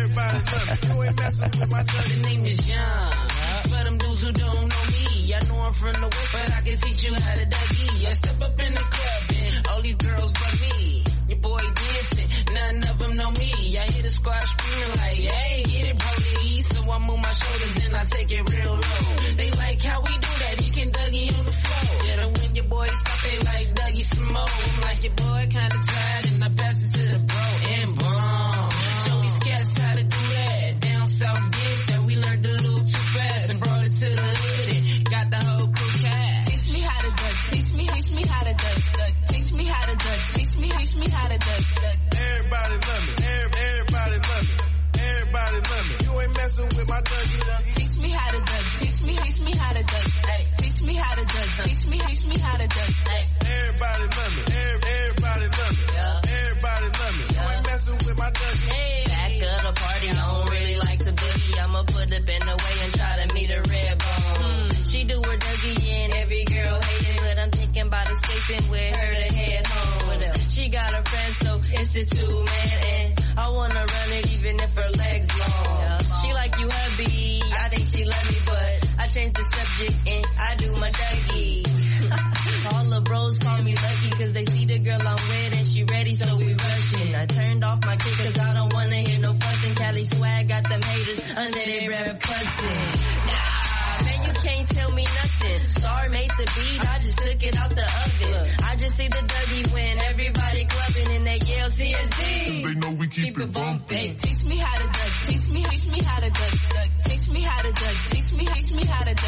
The name is Young. For them dudes who don't know me, I know I'm from the West, but I can teach you how to Dougie. I step up in the club and all these girls but me. Your boy dancing, none of them know me. I hear the squad screaming like, hey, get it, Brody. So I move my shoulders and I take it real low. They like how we do that, he can Dougie on the floor. Yeah, and when your boy stop, they like Dougie some more. I'm like, your boy kinda tired and I pass it to the bro and boom. Show these cats how to do that. Down south gigs that we learned a little too fast and brought it to the hood and got the whole crew cast. Teach me how to duck, teach me how to duck, teach me how to duck, teach me how to duck.
Everybody love me, everybody love me, everybody love me. You ain't messing with my Dougie.
Teach me how to duck, teach me how to duck, teach me how to duck, teach me how to duck.
Everybody love me, everybody love me, everybody love me. You ain't messing with my Dougie.
Hey, back of the party, I don't really like to boogie. I'ma put a bend away and try to meet a red bone. She do her Dougie and every girl hate it, but I'm thinking about escaping with her to head home. She got a friend, so it's a two-man, and I wanna run it even if her legs long. She like you hubby, I think she love me, but I changed the subject and I do my Dougie. All the bros call me lucky cause they see the girl I'm with and she ready, so we rushing. I turned off my kick cause I don't wanna hear no fussing. Cali swag got them haters under their breath cussing. Nah, man, you can't tell me nothing. Star made the beat, I just took it out the oven. I just see the Dougie when everybody clubbing and they yell CSD.
They know we keep it bumping.
Hey, teach me how to duck, teach me how to duck, teach me how to duck, teach me how to duck.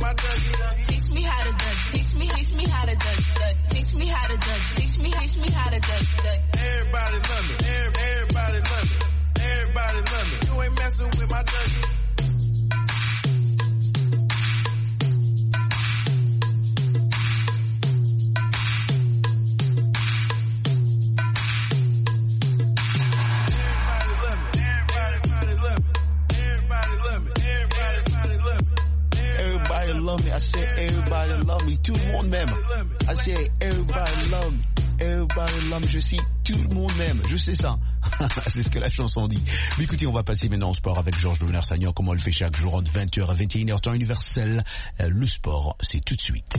my Dougie.
Teach me how to Dougie. Teach me how to Dougie. Teach me how to Dougie. Teach me how to Dougie.
Everybody love me. Everybody love me. Everybody love me. You ain't messing with my Dougie.
Love me, I say everybody love me, tout le monde m'aime. I say everybody love me, everybody love me, je sais tout le monde m'aime, je sais ça. C'est ce que la chanson dit. Mais écoutez, on va passer maintenant au sport avec Georges Leonard-Sagnan, comme on le fait chaque jour entre 20h à 21h, temps universel. Le sport, c'est tout de suite.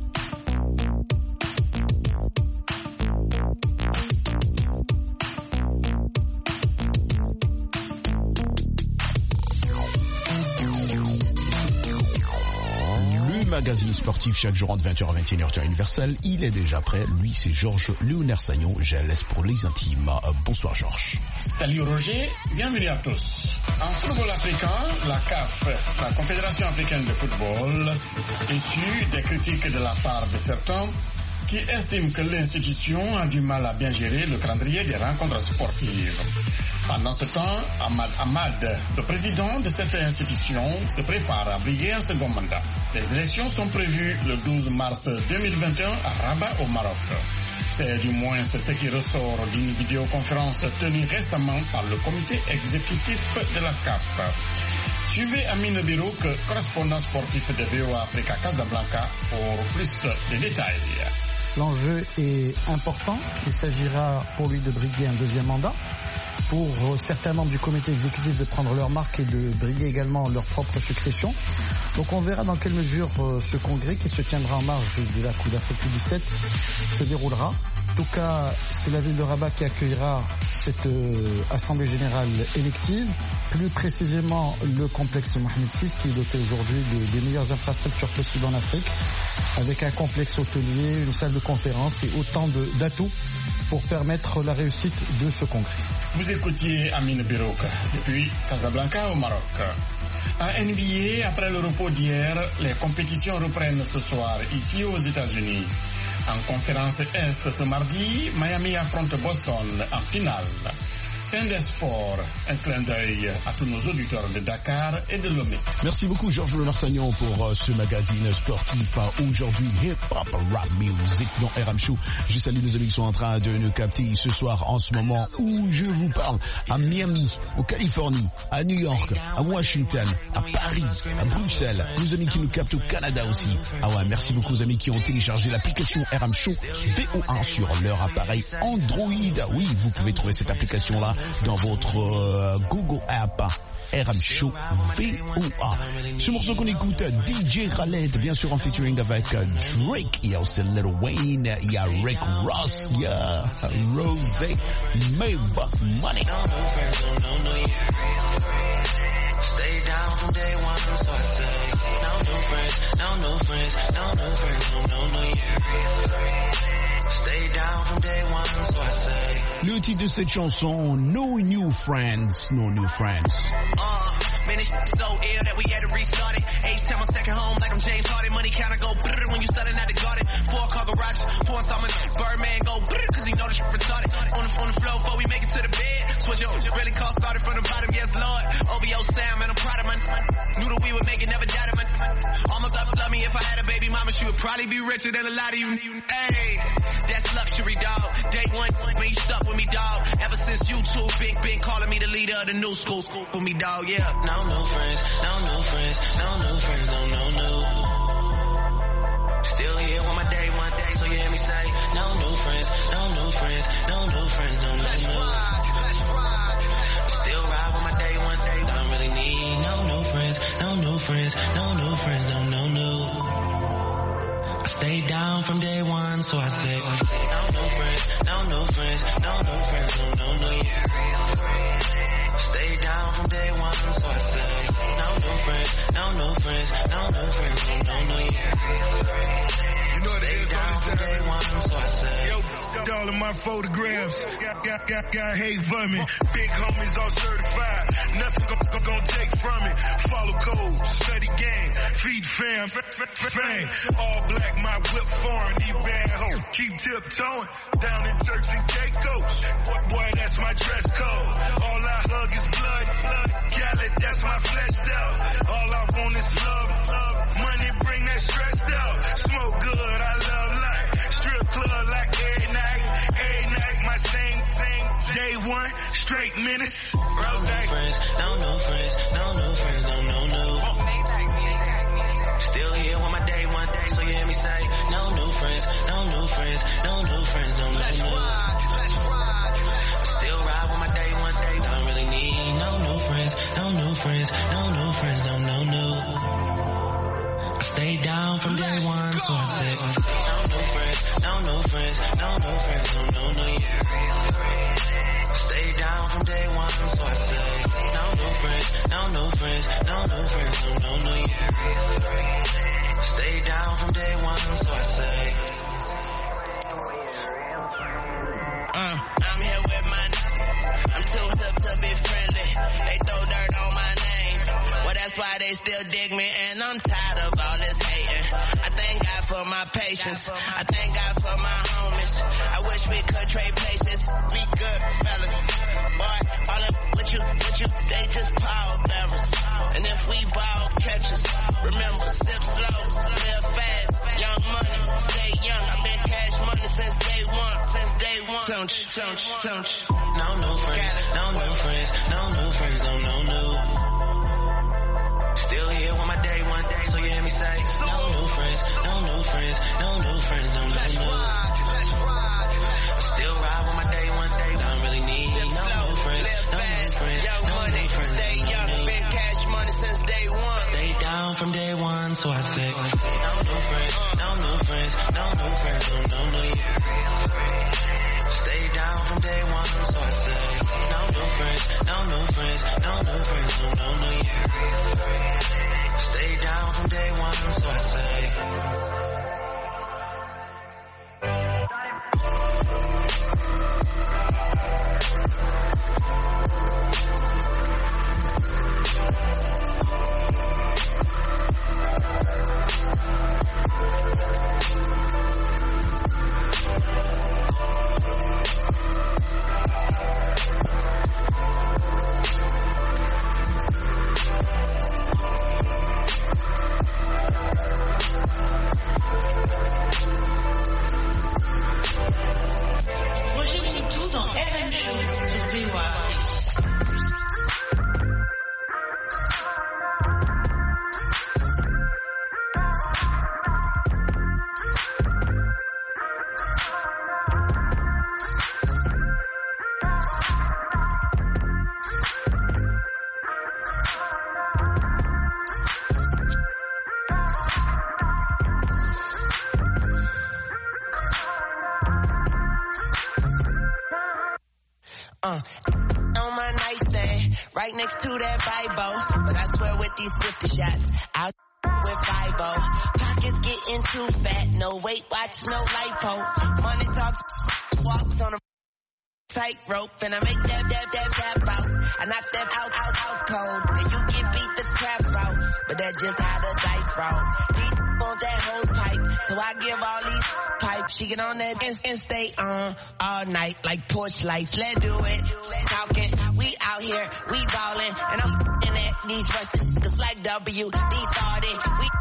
Magazine sportif chaque jour entre 20h à 21h temps universel. Il est déjà prêt. Lui, c'est Georges Leonard-Sagnan. Je laisse pour les intimes. Bonsoir Georges.
Salut Roger, bienvenue à tous. En football africain, la CAF, la Confédération africaine de football, issue des critiques de la part de certains qui estiment que l'institution a du mal à bien gérer le calendrier des rencontres sportives. Pendant ce temps, Ahmad Ahmad, le président de cette institution, se prépare à briguer un second mandat. Les élections sont prévues le 12 mars 2021 à Rabat au Maroc. C'est du moins ce qui ressort d'une vidéoconférence tenue récemment par le comité exécutif de la CAF. Suivez Amine Birouk, correspondant sportif de VOA Africa Casablanca, pour plus de détails.
L'enjeu est important. Il s'agira pour lui de briguer un deuxième mandat. Pour certains membres du comité exécutif de prendre leur marque et de briguer également leur propre succession. Donc on verra dans quelle mesure ce congrès qui se tiendra en marge de la Coupe d'Afrique U17 se déroulera. En tout cas, c'est la ville de Rabat qui accueillera cette assemblée générale élective. Plus précisément, le complexe Mohamed VI qui est doté aujourd'hui des meilleures infrastructures possibles en Afrique, avec un complexe hôtelier, une salle de conférence et autant d'atouts pour permettre la réussite de ce congrès.
Vous écoutiez Amine Birouk depuis Casablanca au Maroc. À NBA, après le repos d'hier, les compétitions reprennent ce soir ici aux États-Unis. En conférence Est ce mardi, Miami affronte Boston en finale. Fin des sports, un clin d'œil à tous nos auditeurs de Dakar et de Lomé.
Merci beaucoup Georges Leonard-Sagnan pour ce magazine sportif aujourd'hui hip-hop rap music dans RM Show. Je salue les amis qui sont en train de nous capter ce soir en ce moment où je vous parle à Miami, au Californie, à New York, à Washington, à Paris, à Bruxelles. Nos amis qui nous captent au Canada aussi. Ah ouais, merci beaucoup aux amis qui ont téléchargé l'application RM Show VOA sur leur appareil Android. Oui, vous pouvez trouver cette application-là dans votre Google App RM Show VOA. Ce morceau qu'on écoute, DJ Khaled, bien sûr en featuring avec Drake. Il y a aussi Lil Wayne, il y a Rick Ross, il y a Rose, Maybach Money.
Stay down from day one, so I say, no new friends, no new friends, no new friends, no new year. Stay down from day one, so I say.
Le titre de cette chanson, No New Friends, No New Friends.
Man, this shit so ill that we had to restart it. H-Town, my second home, like I'm James Harden. Money counter go brrr when you selling at the garden. 4-car garage, 4 installment. Birdman go brrr, cause he know this shit retarded. On the floor before we make it to the bed. Switch up, really call started from the bottom, yes Lord. OVO Sam, man, I'm proud of man. Knew that we would make it, never doubted man. Almost love me if I had a baby mama, she would probably be richer than a lot of you. Hey, that's luxury, dog. Day one, when you stuck with me, dog. Ever since you two, been calling me the leader of the new school for me, dog, yeah. No new friends, no new friends, no new friends, no new. Still here on my day one, so you hear me say, no new friends, no new friends, no new friends, no new. Let's rock. Still ride on my day one, don't really need no new friends, no new friends, no new friends, no new. I stayed down from day one, so I say, no new friends, no new friends, no new friends, no new. Stay down from day one, so I say, no new friends, no new friends, no new friends, no new.
You know what it is.
Day one, so I say.
Yo, all of my photographs got hate for me. Big homies all certified. Nothing gonna take from it. Follow codes, study game, feed fam. All black, my whip foreign, these bad hoes. Keep tiptoeing down in Turks and Caicos. Boy, that's my dress code. All I hug is blood. Khaled, that's my flesh out. All I want is love. Money bring that stress out. Smoke good, I love life. Strip club like every night. My same day one, straight minutes.
No new friends, no new friends, no new friends, no new. Still here with my day one, so you hear me say, no new friends, no new friends, no new friends, no new. Let's ride. Still ride with my day one, don't really need no new friends, no new friends, no new friends, no new. I stay down from day one, so I said, no new friends, no new friends, no new friends, no new. Stay down from day one, so I say, no new friends, no new friends, no new friends, no new. Stay down from day one, so I say. I'm here with my I'm too hip to be friendly. They throw dirt on my name. Well, that's why they still dig me, and I'm tired of all this hating. I thank God for my patience. I thank God for my homies. I wish we could trade places. Be good, fellas. Boy, all up with you, they just power bearers. And if we ball catches, remember, sip slow, live fast, young money, stay young. I've been cash money since day one. No new friends, no new friends, no new friends, no new. Still here with my day one, so you hear me say, no new friends, no new friends, no new friends, no new. Let's ride. Still ride with my day one, don't really need no new friends, no new friends, young money, stay young, been cash money since day one. Stay down from day one, so I say, no new friends, no new friends, no new friends, no new. Stay down from day one, so I say, no new friends, no new friends, no new friends, no new. Stay down from day one, so I say. On my nightstand, right next to that Bible. But I swear with these 50 shots, I'll with Bible. Pockets getting too fat, no weight watch, no lipo. Money talks, walks on a tightrope, and I make that out. I knock that out cold, and you get beat the crap out. But that's just how the dice roll. Deep on that hose pipe, so I give all these pipes. She get on that and stay on all night like porch lights. Let's do it. Talking, we out here, we ballin', and I'm at these rusted niggas like WD-40.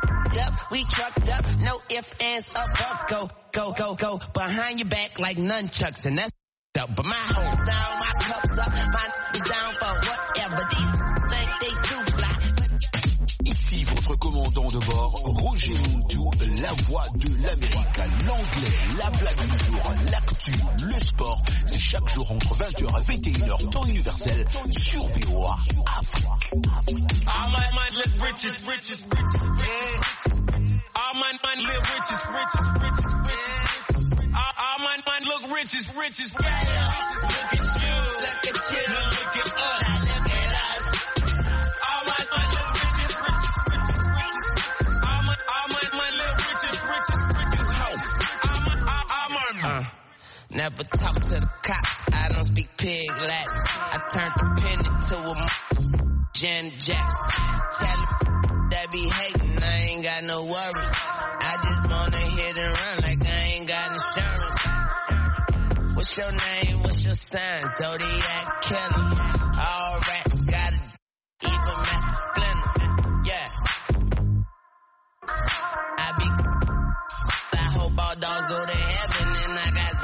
We trucked up, no ifs, ands, up, go, behind your back like nunchucks, and that's up. But my hoes down, my cups up, my is down for whatever. These think they too fly.
Ici votre commandant de bord, Roger Montou, la voix de l'Amérique, l'anglais, la blague du jour, l'actu, le sport. C'est chaque jour entre 20h et 21h, temps universel, sur VOA Afrique.
All my mind live riches. All my mind live riches. All my mind look riches. Look at you. Look at us. All my mind live riches. All my mind live riches.
never talk to the cops. I don't speak pig Latin. I turned the pen into a Janet Jackson. Tell them that be hating, I ain't got no worries. I just wanna hit and run like I ain't got insurance. What's your name? What's your sign? Zodiac Killer. All rats got it. Even Master Splinter. Yeah. I hope all dogs go to heaven and I got.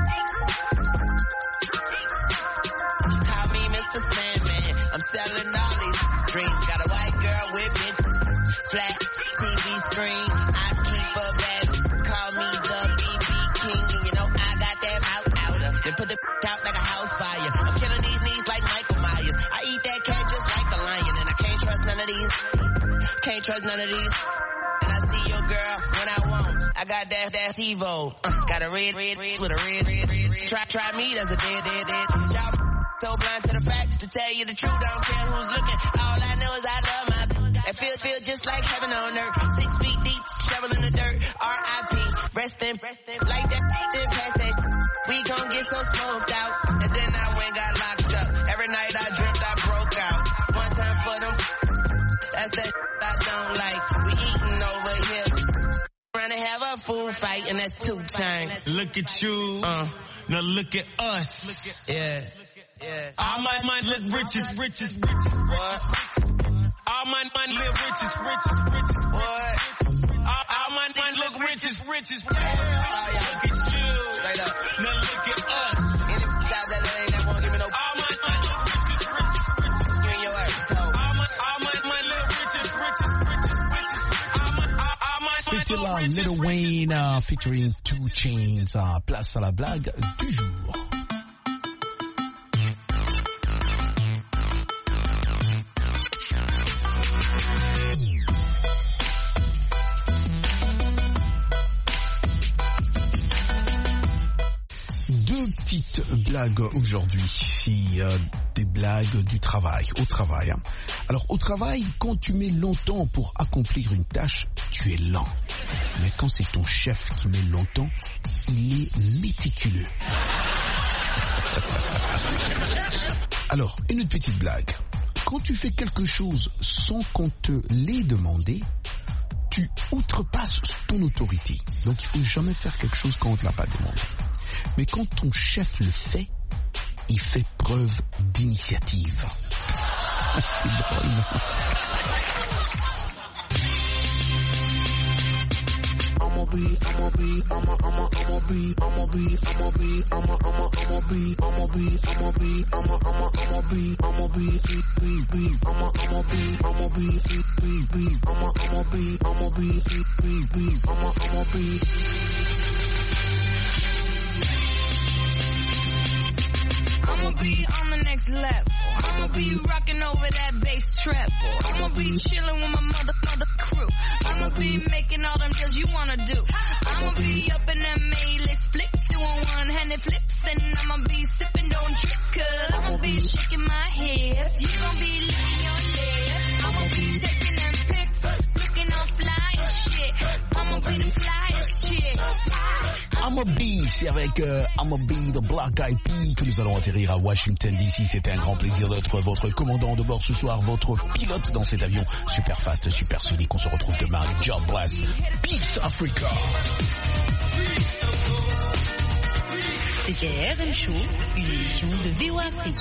Call me Mr. Sandman. I'm selling all these dreams. Got a white girl with me. Flat TV screen. I keep a bag. Call me the BB King. And you know I got that mouth outer. Then put the out like a house fire. I'm killing these knees like Michael Myers. I eat that cat just like a lion. And I can't trust none of these. Can't trust none of these. And I see your girl when I want. I got that Evo. Got a red with a red. Try me, that's a dead. Y'all so blind to the fact, to tell you the truth, I don't care who's looking. All I know is I love my. That feel just like heaven on earth. 6 feet deep, shovel in the dirt. R.I.P. Resting like that. Then past that. We gon' get so smoked out. And then I went got locked up. Every night I dreamt I broke out. One time for them. That's that I don't like. We eating over here. Trying to have a food fight, and that's 2 times.
Look at you. Now look at us.
Yeah.
All my live riches. What? All my live riches.
What?
All my look riches. Look at you.
Straight up.
Now look at us.
Any child that ain't that won't give me no.
All my look riches.
You and your ass.
All my live riches.
C'était là Lil Wayne featuring 2 Chainz. Place à la blague du jour. Petite blague aujourd'hui, c'est des blagues du travail, au travail. Alors au travail, quand tu mets longtemps pour accomplir une tâche, tu es lent. Mais quand c'est ton chef qui met longtemps, il est méticuleux. Alors, une petite blague. Quand tu fais quelque chose sans qu'on te l'ait demandé, tu outrepasses ton autorité. Donc il faut jamais faire quelque chose quand on ne te l'a pas demandé. Mais quand ton chef le fait, il fait preuve d'initiative. C'est drôle.
I'ma be on the next level. I'ma be rocking over that bass treble. I'ma be chilling with my mother crew. I'ma be making all them deals you wanna do. I'ma be up in that Mayless flips, doing one-handed flips, and I'ma be sipping, don't trip, cause I'ma be shaking my hips. You gon' be licking your lips. I'ma be taking them pics, looking all fly and shit. I'ma be the flyest shit.
I'ma be, c'est avec I'ma be the Black Eyed Peas que nous allons atterrir à Washington DC. C'était un grand plaisir d'être votre commandant de bord ce soir, votre pilote dans cet avion super fast, super sonique. On se retrouve demain. God bless. Peace Africa.
C'était RM Show, une émission de VOA Afrique.